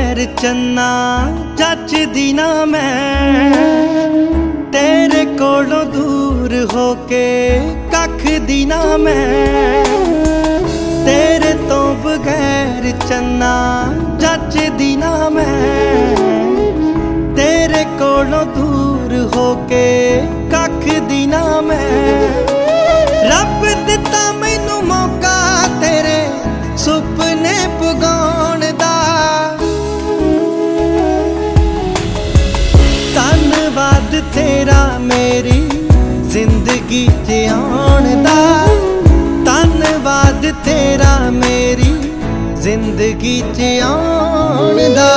बगैर चन्ना जचदी ना मैं, तेरे कोलों दूर होके कख दी ना मैं। तेरे तो बगैर चन्ना जचदी ना मैं, तेरे कोलों दूर होके कख दी ना मैं। रब दिता मैनू मौका तेरे सुपने पुगाउण दा, धन्नवाद तेरा मेरी जिंदगी च आउण दा, धन्नवाद तेरा मेरी जिंदगी च आउण दा।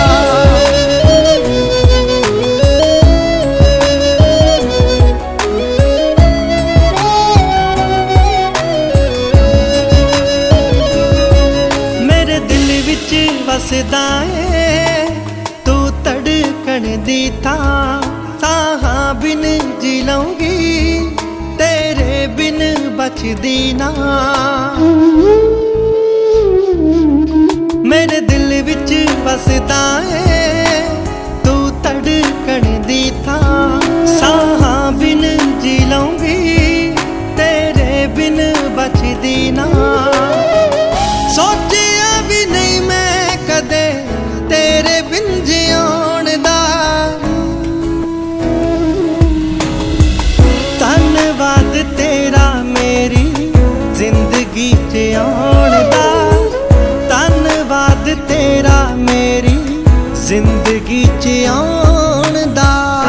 वसदा है तू धड़कन दी थां, साहां बिन जी लऊंगी तेरे बिन बचदी ना। मेरे दिल विच वसदा है तू धड़कन दी थां, साहां बिन जी लऊंगी तेरे बिन बचदी ना। सोचिया भी नहीं मैं कदे तेरे बिन जिउण दा, धन्नवाद तेरा मेरी जिंदगी च आउण दा, धन्नवाद तेरा मेरी जिंदगी च आउण दा।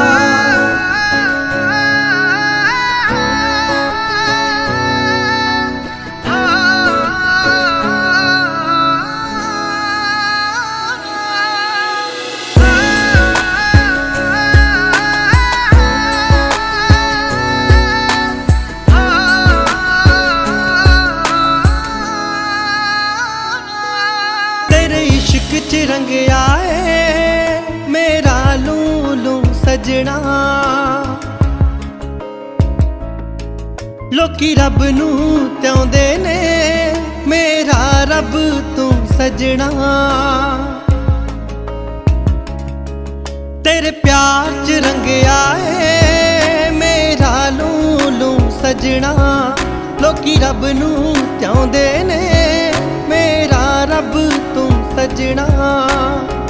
च रंग आए मेरा लूलू सजना, लोकी रब नू त्याउंदे ने मेरा रब तू सजना। तेरे प्यार च रंग आए मेरा लूलू सजना, लोकी रब नू त्याउंदे ने मेरा रब तू सजना।